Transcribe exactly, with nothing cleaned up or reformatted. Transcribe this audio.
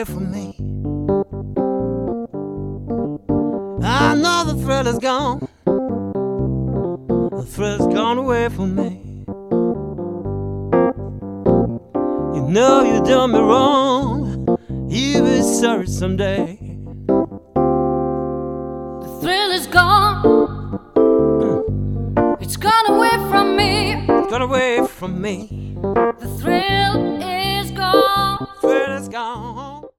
away from me. I know the thrill is gone. The thrill's gone away from me. You know you done me wrong. You'll be sorry someday. The thrill is gone. It's gone away from me. It's gone away from me. The thrill